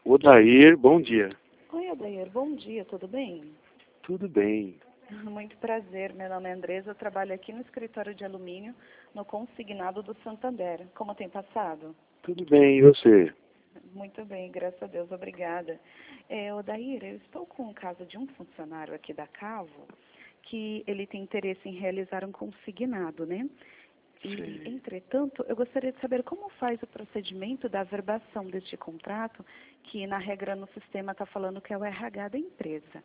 Odair, bom dia. Oi, Odair, bom dia, tudo bem? Tudo bem. Muito prazer, meu nome é Andresa, eu trabalho aqui no escritório de alumínio, no consignado do Santander. Como tem passado? Tudo bem, e você? Muito bem, graças a Deus, obrigada. Odair, eu estou com um caso de um funcionário aqui da Cavo, que ele tem interesse em realizar um consignado, né? E, entretanto, eu gostaria de saber como faz o procedimento da averbação deste contrato, que na regra no sistema está falando que é o RH da empresa.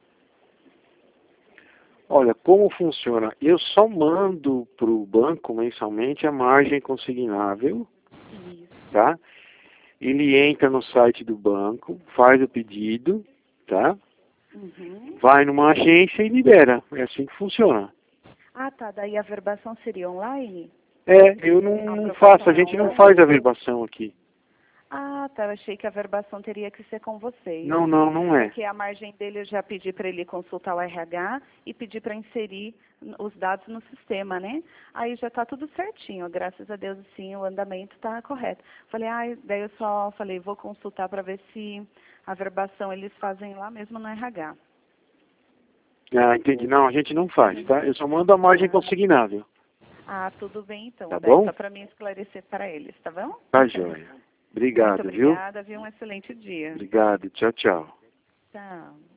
Olha, como funciona? Eu só mando para o banco mensalmente a margem consignável, Isso. tá? Ele entra no site do banco, faz o pedido, tá? Uhum. Vai numa agência e libera. É assim que funciona. Ah, tá. Daí a verbação seria online? Eu A não faço, aprovação a é gente não online? faz a verbação aqui. Ah, tá. Eu achei que a verbação teria que ser com vocês. Não, não, não é. Porque a margem dele eu já pedi para ele consultar o RH e pedi para inserir os dados no sistema, né? Aí já está tudo certinho. Graças a Deus, sim, o andamento está correto. Falei, daí eu só falei, vou consultar para ver se a verbação eles fazem lá mesmo no RH. Ah, entendi. Não, a gente não faz, tá? Eu só mando a margem consignável. Ah, tudo bem então. Tá Daí bom? só para mim esclarecer para eles, tá bom? Tá joia. Muito Obrigado, viu? obrigada, viu? Um excelente dia. Obrigado. Tchau, tchau. Tchau.